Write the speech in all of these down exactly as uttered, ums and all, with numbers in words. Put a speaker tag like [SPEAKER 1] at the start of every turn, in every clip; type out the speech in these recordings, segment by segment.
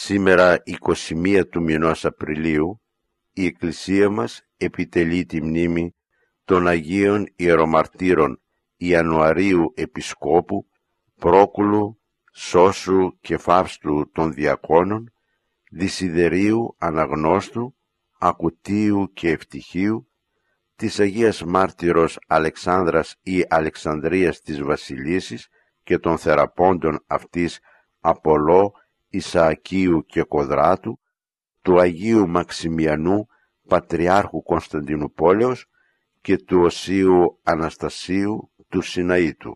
[SPEAKER 1] Σήμερα, εικοστή πρώτη του μηνός Απριλίου, η Εκκλησία μας επιτελεί τη μνήμη των Αγίων Ιερομαρτύρων Ιανουαρίου Επισκόπου, Πρόκουλου, Σώσου και Φαύστου των Διακόνων, Δυσιδερίου Αναγνώστου, Ακουτίου και Ευτυχίου, της Αγίας Μάρτυρος Αλεξάνδρας ή Αλεξανδρίας της Βασιλίσσης και των θεραπώντων αυτής Απολώ, Ισαακίου και Κοδράτου, του Αγίου Μαξιμιανού Πατριάρχου Κωνσταντινουπόλεως και του Οσίου Αναστασίου του Συναήτου.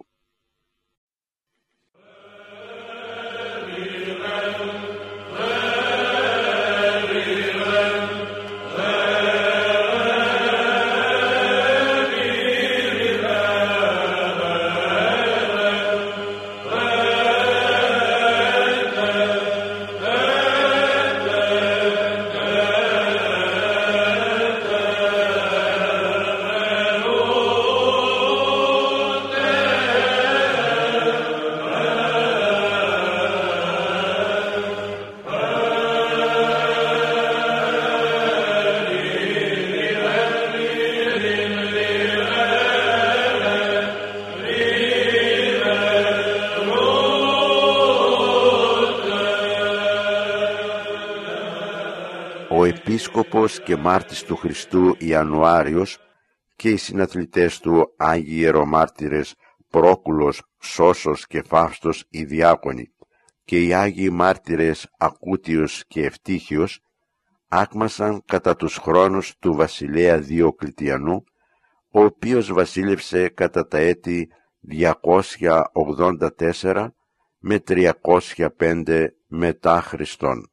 [SPEAKER 1] Ο Επίσκοπος και Μάρτης του Χριστού Ιανουάριος και οι συναθλητές του Άγιοι Ιερομάρτυρες Πρόκουλος, Σώσος και Φαύστος οι Διάκονοι και οι Άγιοι Μάρτυρες Ακούτιος και Ευτύχιος άκμασαν κατά τους χρόνους του βασιλέα Διοκλητιανού, ο οποίος βασίλευσε κατά τα έτη διακόσια ογδόντα τέσσερα με τριακόσια πέντε μετά Χριστόν.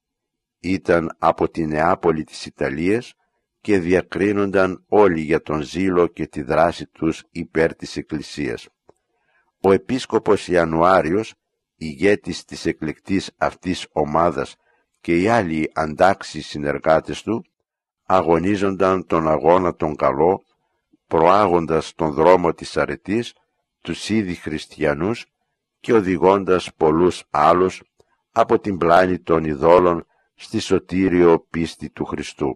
[SPEAKER 1] Ήταν από τη Νεάπολη της Ιταλίας και διακρίνονταν όλοι για τον ζήλο και τη δράση τους υπέρ της Εκκλησίας. Ο Επίσκοπος Ιανουάριος, ηγέτης της εκλεκτής αυτής ομάδας και οι άλλοι αντάξιοι συνεργάτες του, αγωνίζονταν τον αγώνα τον καλό, προάγοντας τον δρόμο της αρετής, τους ήδη χριστιανούς και οδηγώντας πολλούς άλλους από την πλάνη των ειδόλων στη σωτήριο πίστη του Χριστού.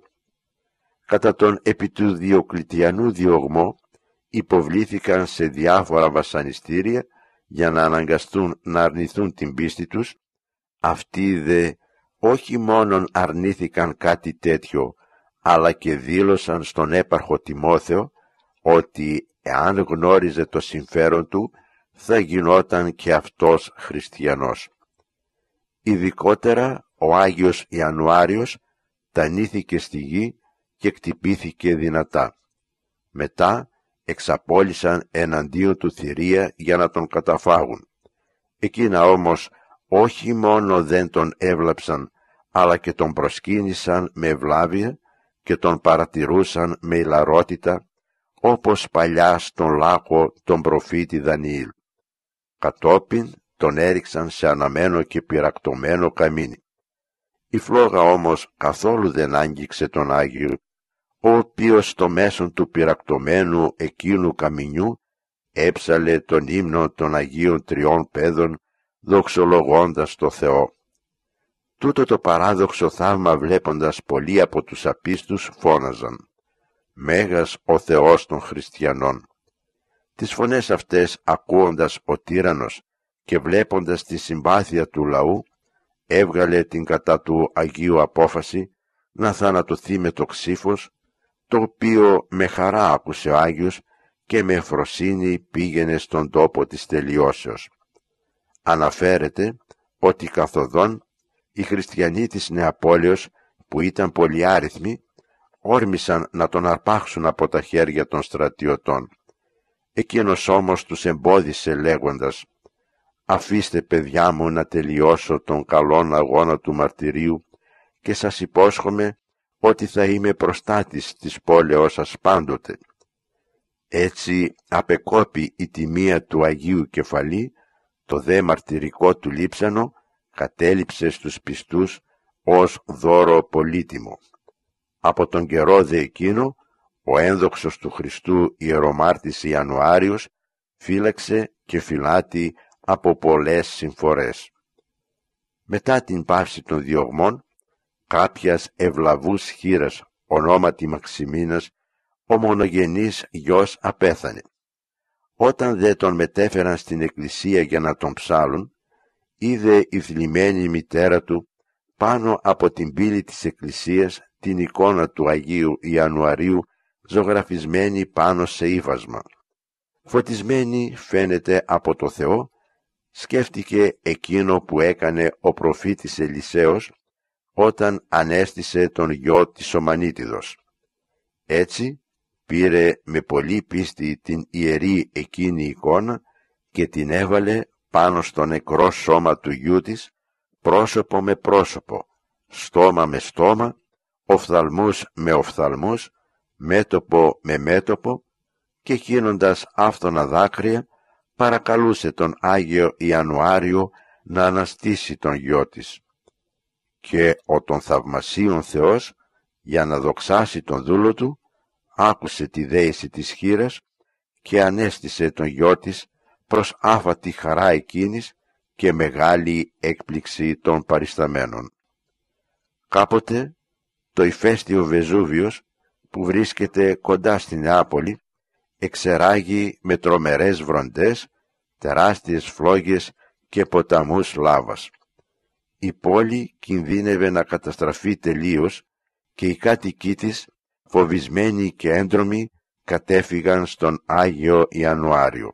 [SPEAKER 1] Κατά τον επί του Διοκλητιανού διωγμό υποβλήθηκαν σε διάφορα βασανιστήρια για να αναγκαστούν να αρνηθούν την πίστη τους. Αυτοί δε όχι μόνον αρνήθηκαν κάτι τέτοιο, αλλά και δήλωσαν στον έπαρχο Τιμόθεο ότι εάν γνώριζε το συμφέρον του θα γινόταν και αυτός χριστιανός. Ειδικότερα ο Άγιος Ιανουάριος τανήθηκε στη γη και κτυπήθηκε δυνατά. Μετά εξαπόλυσαν εναντίον του θηρία για να τον καταφάγουν. Εκείνα όμως όχι μόνο δεν τον έβλαψαν, αλλά και τον προσκύνησαν με ευλάβεια και τον παρατηρούσαν με ηλαρότητα, όπως παλιά στον λάκο τον προφήτη Δανιήλ. Κατόπιν τον έριξαν σε αναμένο και πυρακτωμένο καμίνι. Η φλόγα όμως καθόλου δεν άγγιξε τον Άγιο, ο οποίος στο μέσον του πυρακτωμένου εκείνου καμινιού έψαλε τον ύμνο των Αγίων Τριών Παιδών, δοξολογώντας το Θεό. Τούτο το παράδοξο θαύμα βλέποντας πολλοί από τους απίστους φώναζαν «Μέγας ο Θεός των χριστιανών». Τις φωνές αυτές ακούοντας ο τύραννος και βλέποντας τη συμπάθεια του λαού, έβγαλε την κατά του Αγίου απόφαση να θανατωθεί με το ξύφος, το οποίο με χαρά άκουσε ο Άγιος και με ευφροσύνη πήγαινε στον τόπο της τελειώσεως. Αναφέρεται ότι καθοδόν οι χριστιανοί της Νεαπόλεως, που ήταν πολυάριθμοι, όρμησαν να τον αρπάξουν από τα χέρια των στρατιωτών. Εκείνος όμως τους εμπόδισε λέγοντας «Αφήστε, παιδιά μου, να τελειώσω τον καλόν αγώνα του μαρτυρίου και σας υπόσχομαι ότι θα είμαι προστάτης της πόλεως σας πάντοτε». Έτσι απεκόπη η τιμία του Αγίου Κεφαλή, το δε μαρτυρικό του λείψανο κατέληψε στους πιστούς ως δώρο πολύτιμο. Από τον καιρό δε εκείνο, ο ένδοξος του Χριστού Ιερομάρτης Ιανουάριος φύλαξε και φυλάτει από πολλές συμφορές. Μετά την πάυση των διωγμών, κάποιας ευλαβούς χήρας, ονόματι Μαξιμίνας, ο μονογενής γιος απέθανε. Όταν δε τον μετέφεραν στην εκκλησία για να τον ψάλουν, είδε η θλιμμένη μητέρα του πάνω από την πύλη της εκκλησίας την εικόνα του Αγίου Ιανουαρίου ζωγραφισμένη πάνω σε ύφασμα. Φωτισμένη φαίνεται από το Θεό, σκέφτηκε εκείνο που έκανε ο προφήτης Ελισέος όταν ανέστησε τον γιο της Ομανίτιδος. Έτσι πήρε με πολλή πίστη την ιερή εκείνη εικόνα και την έβαλε πάνω στο νεκρό σώμα του γιού της, πρόσωπο με πρόσωπο, στόμα με στόμα, οφθαλμούς με οφθαλμούς, μέτωπο με μέτωπο, και χύνοντας άφθονα δάκρυα παρακαλούσε τον Άγιο Ιανουάριο να αναστήσει τον γιο της. Και ο των θαυμασίων Θεός, για να δοξάσει τον δούλο του, άκουσε τη δέηση της χήρας και ανέστησε τον γιο της προς άφατη χαρά εκείνης και μεγάλη έκπληξη των παρισταμένων. Κάποτε το ηφαίστειο Βεζούβιος, που βρίσκεται κοντά στην Νεάπολη, εξεράγει με τρομερές βροντές, τεράστιες φλόγες και ποταμούς λάβας. Η πόλη κινδύνευε να καταστραφεί τελείως και οι κάτοικοί της, φοβισμένοι και έντρομοι, κατέφυγαν στον Άγιο Ιανουάριο.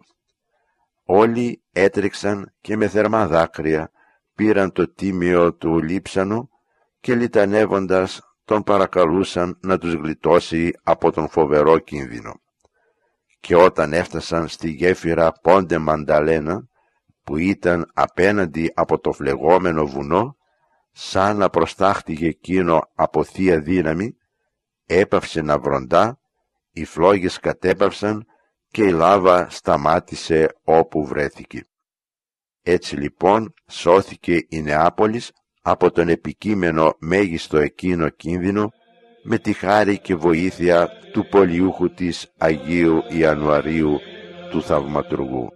[SPEAKER 1] Όλοι έτρεξαν και με θερμά δάκρυα πήραν το τίμιο του λείψανο και λιτανεύοντας τον παρακαλούσαν να τους γλιτώσει από τον φοβερό κίνδυνο. Και όταν έφτασαν στη γέφυρα Πόντε Μανταλένα, που ήταν απέναντι από το φλεγόμενο βουνό, σαν να προστάχτηκε εκείνο από θεία δύναμη, έπαυσε να βροντά, οι φλόγες κατέπαυσαν και η λάβα σταμάτησε όπου βρέθηκε. Έτσι λοιπόν σώθηκε η Νεάπολης από τον επικείμενο μέγιστο εκείνο κίνδυνο, με τη χάρη και βοήθεια του πολιούχου της Αγίου Ιανουαρίου του Θαυματουργού.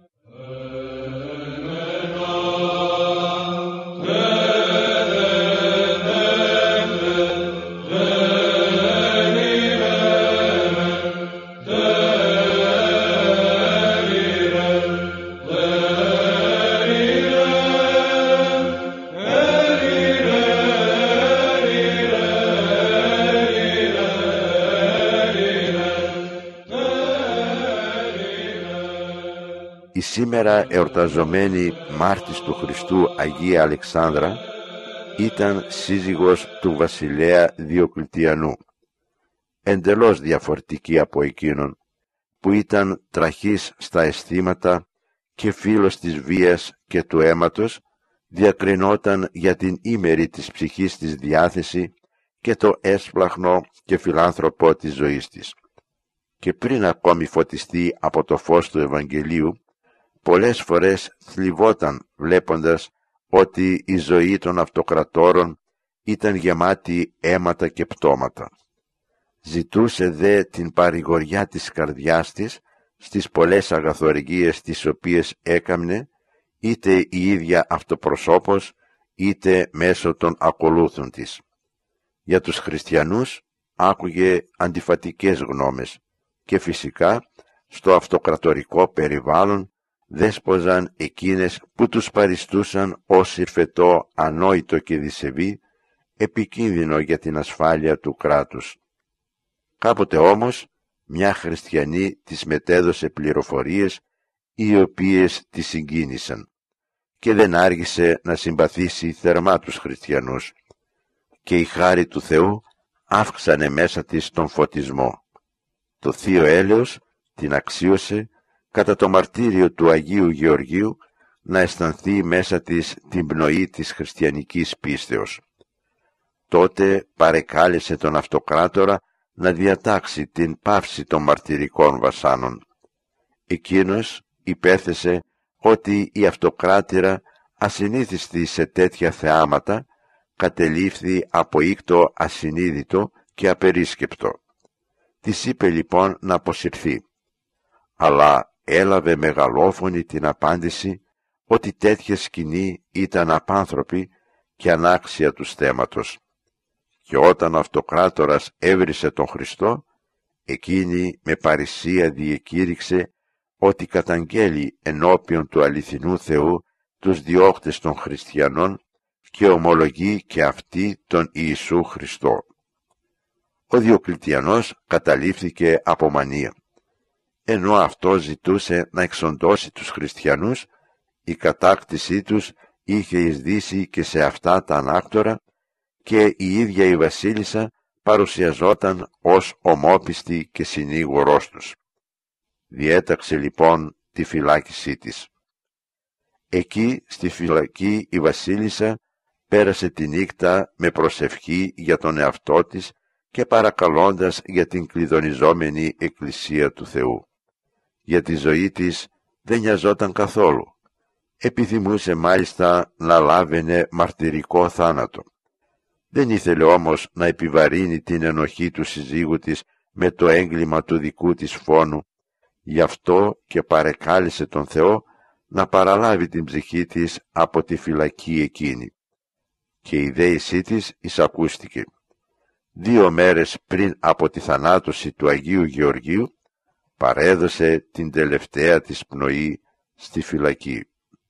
[SPEAKER 1] Η σήμερα εορταζομένη μάρτης του Χριστού Αγία Αλεξάνδρα ήταν σύζυγος του βασιλέα Διοκλητιανού, εντελώς διαφορετική από εκείνον, που ήταν τραχής στα αισθήματα και φίλος της βίας και του αίματος, διακρινόταν για την ήμερη της ψυχής της διάθεση και το έσπλαχνο και φιλάνθρωπο της ζωής της. Και πριν ακόμη φωτιστεί από το φως του Ευαγγελίου, πολλές φορές θλιβόταν βλέποντας ότι η ζωή των αυτοκρατόρων ήταν γεμάτη αίματα και πτώματα. Ζητούσε δε την παρηγοριά της καρδιάς της στις πολλές αγαθοργίες τις οποίες έκαμνε, είτε η ίδια αυτοπροσώπως, είτε μέσω των ακολούθων της. Για τους χριστιανούς άκουγε αντιφατικές γνώμες και φυσικά στο αυτοκρατορικό περιβάλλον δέσποζαν εκείνες που τους παριστούσαν ως υφετό ανόητο και δισεβή, επικίνδυνο για την ασφάλεια του κράτους. Κάποτε όμως μια χριστιανή της μετέδωσε πληροφορίες οι οποίες τη συγκίνησαν και δεν άργησε να συμπαθήσει θερμά τους χριστιανούς, και η χάρη του Θεού αύξανε μέσα της τον φωτισμό. Το θείο έλεος την αξίωσε κατά το μαρτύριο του Αγίου Γεωργίου να αισθανθεί μέσα της την πνοή της χριστιανικής πίστεως. Τότε παρεκάλεσε τον αυτοκράτορα να διατάξει την πάυση των μαρτυρικών βασάνων. Εκείνος υπέθεσε ότι η αυτοκράτηρα, ασυνήθιστη σε τέτοια θεάματα, κατελήφθη από ήκτο ασυνείδητο και απερίσκεπτο. Της είπε λοιπόν να αποσυρθεί, αλλά έλαβε μεγαλόφωνη την απάντηση ότι τέτοια σκηνή ήταν απάνθρωπη και ανάξια του στέματος. Και όταν ο αυτοκράτορας έβρισε τον Χριστό, εκείνη με παρησία διεκήρυξε ότι καταγγέλει ενώπιον του αληθινού Θεού τους διώκτες των χριστιανών και ομολογεί και αυτή τον Ιησού Χριστό. Ο Διοκλητιανός καταλήφθηκε από μανία. Ενώ αυτό ζητούσε να εξοντώσει τους χριστιανούς, η κατάκτησή τους είχε εισδύσει και σε αυτά τα ανάκτορα και η ίδια η βασίλισσα παρουσιαζόταν ως ομόπιστη και συνήγορός τους. Διέταξε λοιπόν τη φυλάκισή της. Εκεί στη φυλακή η βασίλισσα πέρασε τη νύχτα με προσευχή για τον εαυτό της και παρακαλώντας για την κλειδονιζόμενη εκκλησία του Θεού. Για τη ζωή της δεν νοιαζόταν καθόλου. Επιθυμούσε μάλιστα να λάβαινε μαρτυρικό θάνατο. Δεν ήθελε όμως να επιβαρύνει την ενοχή του συζύγου της με το έγκλημα του δικού της φόνου. Γι' αυτό και παρεκάλεσε τον Θεό να παραλάβει την ψυχή της από τη φυλακή εκείνη. Και η δέησή της εισακούστηκε. Δύο μέρες πριν από τη θανάτωση του Αγίου Γεωργίου, παρέδωσε την τελευταία της πνοή στη φυλακή.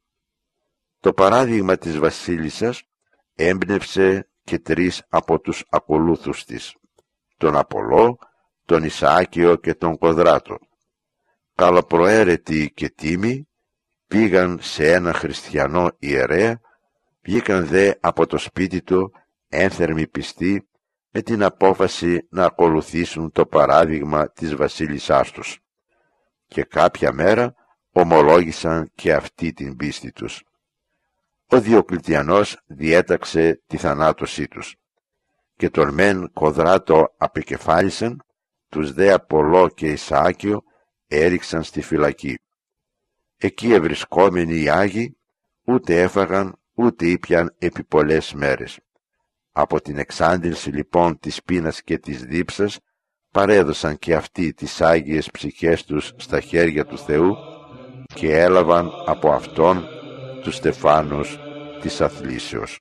[SPEAKER 1] Το παράδειγμα της βασίλισσας έμπνευσε και τρεις από τους ακολούθους της, τον Απολό, τον Ισαάκιο και τον Κοδράτο. Καλοπροαίρετοι και τίμοι πήγαν σε ένα χριστιανό ιερέα, βγήκαν δε από το σπίτι του ένθερμοι πιστοί με την απόφαση να ακολουθήσουν το παράδειγμα της βασίλισσάς τους. Και κάποια μέρα ομολόγησαν και αυτή την πίστη τους. Ο Διοκλητιανός διέταξε τη θανάτωσή τους και τον μεν Κοδράτο απεκεφάλισαν, τους δε Απολό και Ισαάκιο έριξαν στη φυλακή. Εκεί ευρισκόμενοι οι Άγιοι ούτε έφαγαν ούτε ήπιαν επί πολλές μέρες. Από την εξάντληση λοιπόν της πείνας και της δίψας παρέδωσαν και αυτοί τις Άγιες ψυχές τους στα χέρια του Θεού και έλαβαν από Αυτόν τους στεφάνους της αθλήσεως.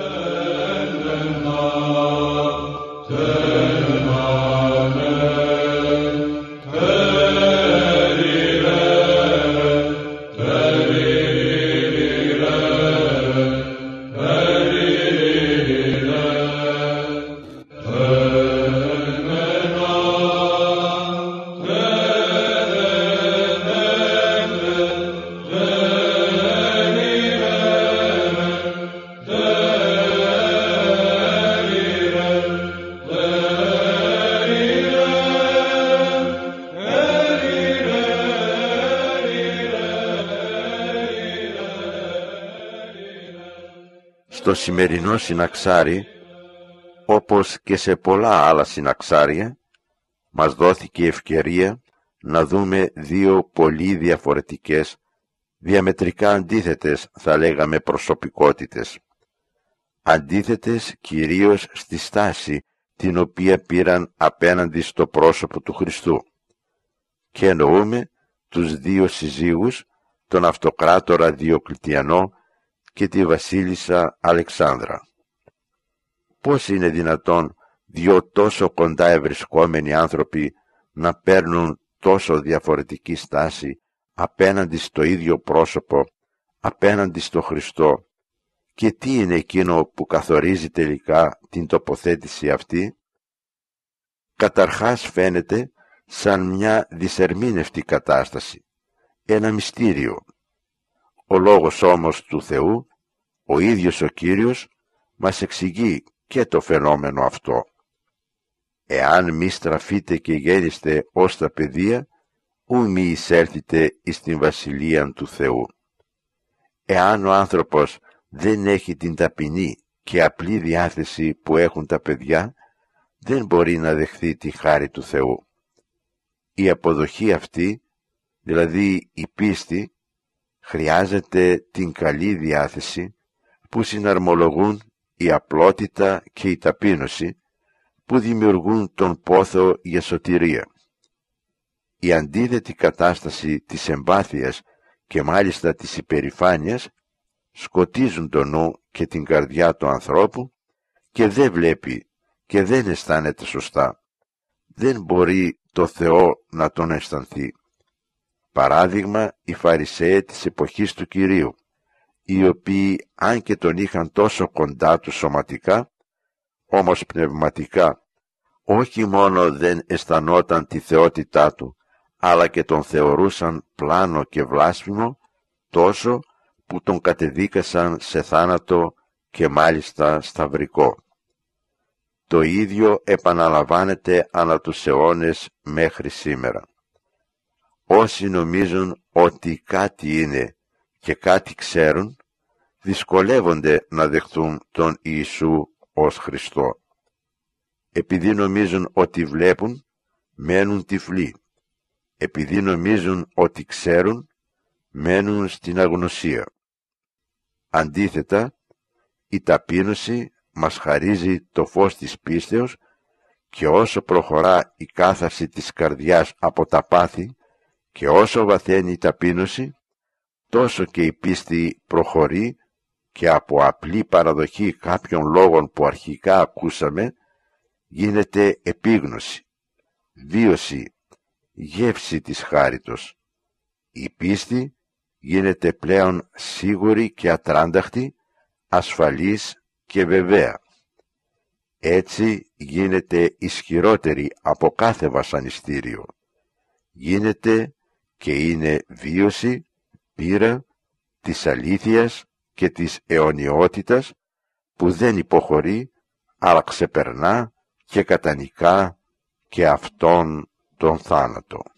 [SPEAKER 1] Στο σημερινό συναξάρι, όπως και σε πολλά άλλα συναξάρια, μας δόθηκε ευκαιρία να δούμε δύο πολύ διαφορετικές, διαμετρικά αντίθετες θα λέγαμε προσωπικότητες. Αντίθετες κυρίως στη στάση την οποία πήραν απέναντι στο πρόσωπο του Χριστού. Και εννοούμε τους δύο συζύγους, τον αυτοκράτορα Διοκλητιανό και τη βασίλισσα Αλεξάνδρα. Πώς είναι δυνατόν δύο τόσο κοντά ευρισκόμενοι άνθρωποι να παίρνουν τόσο διαφορετική στάση απέναντι στο ίδιο πρόσωπο, απέναντι στο Χριστό, και τι είναι εκείνο που καθορίζει τελικά την τοποθέτηση αυτή? Καταρχάς φαίνεται σαν μια δυσερμήνευτη κατάσταση, ένα μυστήριο. Ο λόγος όμως του Θεού, ο ίδιος ο Κύριος, μας εξηγεί και το φαινόμενο αυτό. Εάν μη στραφείτε και γέννηστε ως τα παιδεία, ου μη εισέλθετε εις την βασιλεία του Θεού. Εάν ο άνθρωπος δεν έχει την ταπεινή και απλή διάθεση που έχουν τα παιδιά, δεν μπορεί να δεχθεί τη χάρη του Θεού. Η αποδοχή αυτή, δηλαδή η πίστη, χρειάζεται την καλή διάθεση που συναρμολογούν η απλότητα και η ταπείνωση, που δημιουργούν τον πόθο για σωτηρία. Η αντίθετη κατάσταση της εμπάθειας και μάλιστα της υπερηφάνειας σκοτίζουν το νου και την καρδιά του ανθρώπου και δεν βλέπει και δεν αισθάνεται σωστά. Δεν μπορεί το Θεό να τον αισθανθεί. Παράδειγμα, οι Φαρισαίοι της εποχής του Κυρίου, οι οποίοι αν και τον είχαν τόσο κοντά τους σωματικά, όμως πνευματικά, όχι μόνο δεν αισθανόταν τη θεότητά του, αλλά και τον θεωρούσαν πλάνο και βλάσφημο, τόσο που τον κατεδίκασαν σε θάνατο και μάλιστα σταυρικό. Το ίδιο επαναλαμβάνεται ανά τους αιώνες μέχρι σήμερα. Όσοι νομίζουν ότι κάτι είναι και κάτι ξέρουν, δυσκολεύονται να δεχθούν τον Ιησού ως Χριστό. Επειδή νομίζουν ότι βλέπουν, μένουν τυφλοί. Επειδή νομίζουν ότι ξέρουν, μένουν στην αγνωσία. Αντίθετα, η ταπείνωση μας χαρίζει το φως της πίστεως και όσο προχωρά η κάθαρση της καρδιάς από τα πάθη και όσο βαθαίνει η ταπείνωση, τόσο και η πίστη προχωρεί και από απλή παραδοχή κάποιων λόγων που αρχικά ακούσαμε, γίνεται επίγνωση, βίωση, γεύση της χάριτος. Η πίστη γίνεται πλέον σίγουρη και ατράνταχτη, ασφαλής και βεβαία. Έτσι γίνεται ισχυρότερη από κάθε βασανιστήριο. Γίνεται και είναι βίωση, πείρα της αλήθειας και της αιωνιότητας που δεν υποχωρεί, αλλά ξεπερνά και κατανικά και αυτόν τον θάνατο.